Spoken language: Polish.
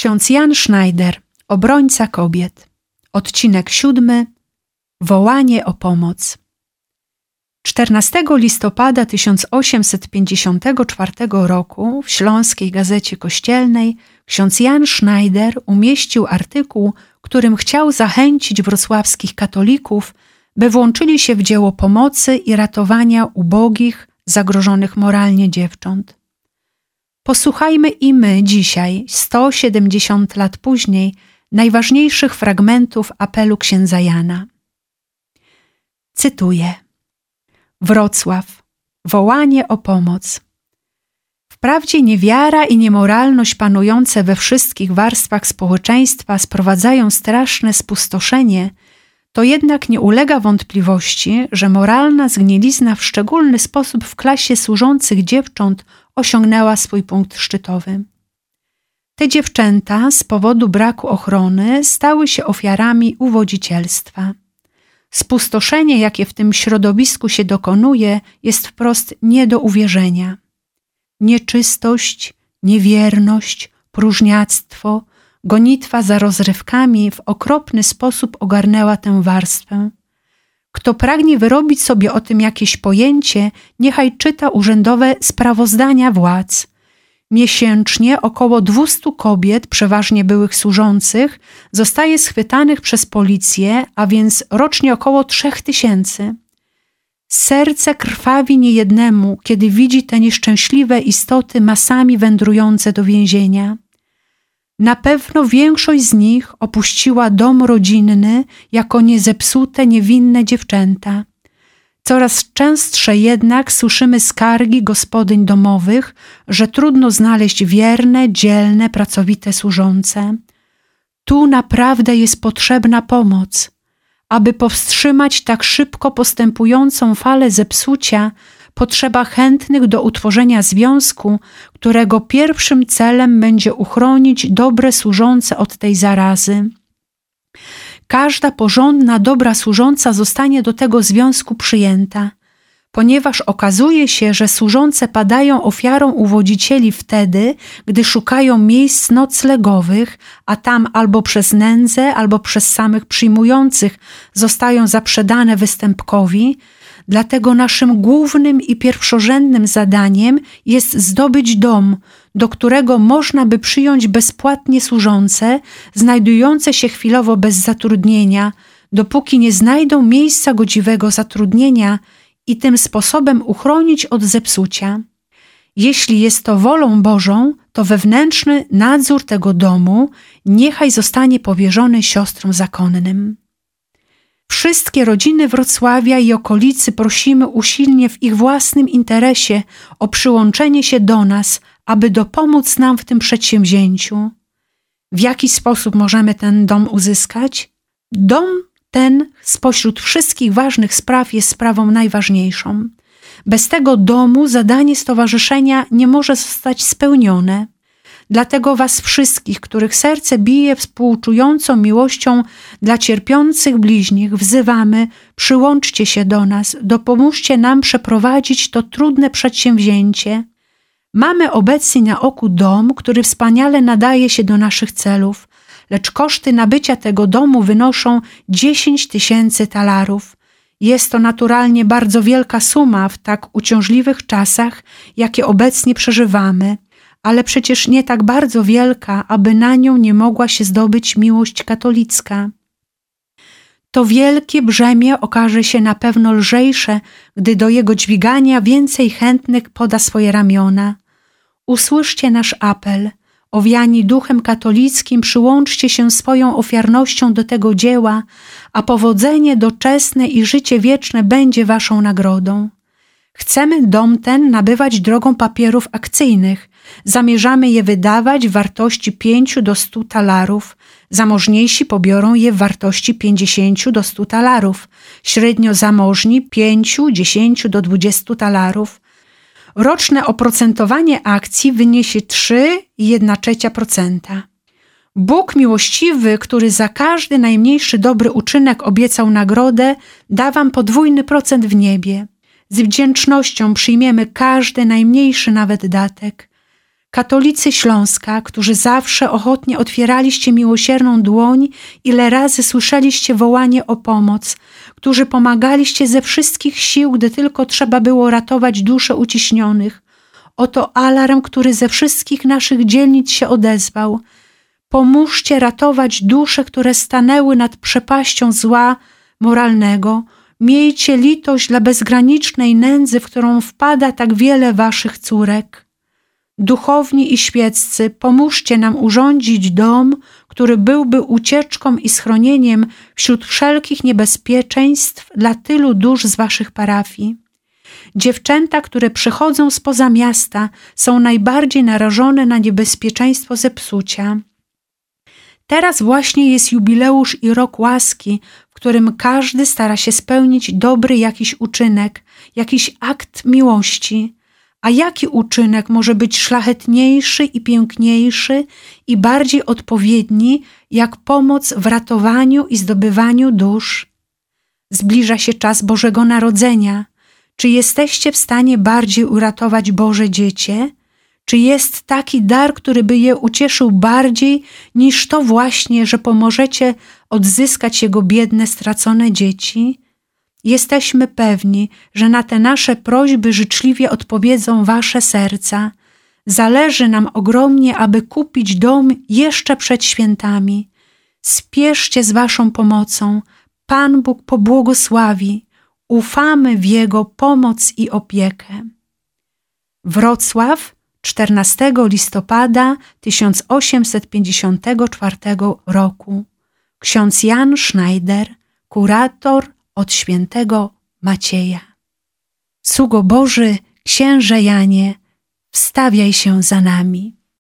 Ksiądz Jan Schneider, obrońca kobiet. Odcinek 7. Wołanie o pomoc. 14 listopada 1854 roku w Śląskiej Gazecie Kościelnej ksiądz Jan Schneider umieścił artykuł, którym chciał zachęcić wrocławskich katolików, by włączyli się w dzieło pomocy i ratowania ubogich, zagrożonych moralnie dziewcząt. Posłuchajmy i my dzisiaj, 170 lat później, najważniejszych fragmentów apelu księdza Jana. Cytuję. Wrocław. Wołanie o pomoc. Wprawdzie niewiara i niemoralność panujące we wszystkich warstwach społeczeństwa sprowadzają straszne spustoszenie, to jednak nie ulega wątpliwości, że moralna zgnilizna w szczególny sposób w klasie służących dziewcząt osiągnęła swój punkt szczytowy. Te dziewczęta z powodu braku ochrony stały się ofiarami uwodzicielstwa. Spustoszenie, jakie w tym środowisku się dokonuje, jest wprost nie do uwierzenia. Nieczystość, niewierność, próżniactwo, gonitwa za rozrywkami w okropny sposób ogarnęła tę warstwę. Kto pragnie wyrobić sobie o tym jakieś pojęcie, niechaj czyta urzędowe sprawozdania władz. Miesięcznie około 200 kobiet, przeważnie byłych służących, zostaje schwytanych przez policję, a więc rocznie około 3000. Serce krwawi niejednemu, kiedy widzi te nieszczęśliwe istoty masami wędrujące do więzienia. Na pewno większość z nich opuściła dom rodzinny jako niezepsute, niewinne dziewczęta. Coraz częstsze jednak słyszymy skargi gospodyń domowych, że trudno znaleźć wierne, dzielne, pracowite służące. Tu naprawdę jest potrzebna pomoc. Aby powstrzymać tak szybko postępującą falę zepsucia, potrzeba chętnych do utworzenia związku, którego pierwszym celem będzie uchronić dobre służące od tej zarazy. Każda porządna, dobra służąca zostanie do tego związku przyjęta, ponieważ okazuje się, że służące padają ofiarą uwodzicieli wtedy, gdy szukają miejsc noclegowych, a tam albo przez nędzę, albo przez samych przyjmujących zostają zaprzedane występkowi. Dlatego naszym głównym i pierwszorzędnym zadaniem jest zdobyć dom, do którego można by przyjąć bezpłatnie służące, znajdujące się chwilowo bez zatrudnienia, dopóki nie znajdą miejsca godziwego zatrudnienia i tym sposobem uchronić od zepsucia. Jeśli jest to wolą Bożą, to wewnętrzny nadzór tego domu niechaj zostanie powierzony siostrom zakonnym. Wszystkie rodziny Wrocławia i okolicy prosimy usilnie w ich własnym interesie o przyłączenie się do nas, aby dopomóc nam w tym przedsięwzięciu. W jaki sposób możemy ten dom uzyskać? Dom ten spośród wszystkich ważnych spraw jest sprawą najważniejszą. Bez tego domu zadanie stowarzyszenia nie może zostać spełnione. Dlatego was wszystkich, których serce bije współczującą miłością dla cierpiących bliźnich, wzywamy, przyłączcie się do nas, dopomóżcie nam przeprowadzić to trudne przedsięwzięcie. Mamy obecnie na oku dom, który wspaniale nadaje się do naszych celów, lecz koszty nabycia tego domu wynoszą 10 000 talarów. Jest to naturalnie bardzo wielka suma w tak uciążliwych czasach, jakie obecnie przeżywamy, ale przecież nie tak bardzo wielka, aby na nią nie mogła się zdobyć miłość katolicka. To wielkie brzemię okaże się na pewno lżejsze, gdy do jego dźwigania więcej chętnych poda swoje ramiona. Usłyszcie nasz apel. Owiani duchem katolickim przyłączcie się swoją ofiarnością do tego dzieła, a powodzenie doczesne i życie wieczne będzie waszą nagrodą. Chcemy dom ten nabywać drogą papierów akcyjnych. Zamierzamy je wydawać w wartości 5 do 100 talarów. Zamożniejsi pobiorą je w wartości 50 do 100 talarów. Średnio zamożni 5, 10 do 20 talarów. Roczne oprocentowanie akcji wyniesie 3,1%. Bóg miłościwy, który za każdy najmniejszy dobry uczynek obiecał nagrodę, da wam podwójny procent w niebie. Z wdzięcznością przyjmiemy każdy najmniejszy nawet datek. Katolicy Śląska, którzy zawsze ochotnie otwieraliście miłosierną dłoń, ile razy słyszeliście wołanie o pomoc, którzy pomagaliście ze wszystkich sił, gdy tylko trzeba było ratować dusze uciśnionych. Oto alarm, który ze wszystkich naszych dzielnic się odezwał. Pomóżcie ratować dusze, które stanęły nad przepaścią zła moralnego. Miejcie litość dla bezgranicznej nędzy, w którą wpada tak wiele waszych córek. Duchowni i świeccy, pomóżcie nam urządzić dom, który byłby ucieczką i schronieniem wśród wszelkich niebezpieczeństw dla tylu dusz z waszych parafii. Dziewczęta, które przychodzą spoza miasta, są najbardziej narażone na niebezpieczeństwo zepsucia. Teraz właśnie jest jubileusz i rok łaski, w którym każdy stara się spełnić dobry jakiś uczynek, jakiś akt miłości. A jaki uczynek może być szlachetniejszy i piękniejszy i bardziej odpowiedni, jak pomoc w ratowaniu i zdobywaniu dusz? Zbliża się czas Bożego Narodzenia. Czy jesteście w stanie bardziej uratować Boże dziecię? Czy jest taki dar, który by je ucieszył bardziej niż to właśnie, że pomożecie odzyskać jego biedne, stracone dzieci? Jesteśmy pewni, że na te nasze prośby życzliwie odpowiedzą wasze serca. Zależy nam ogromnie, aby kupić dom jeszcze przed świętami. Spieszcie z waszą pomocą. Pan Bóg pobłogosławi. Ufamy w Jego pomoc i opiekę. Wrocław, 14 listopada 1854 roku. Ksiądz Jan Schneider, kurator od świętego Macieja. Sługo Boży, księże Janie, wstawiaj się za nami.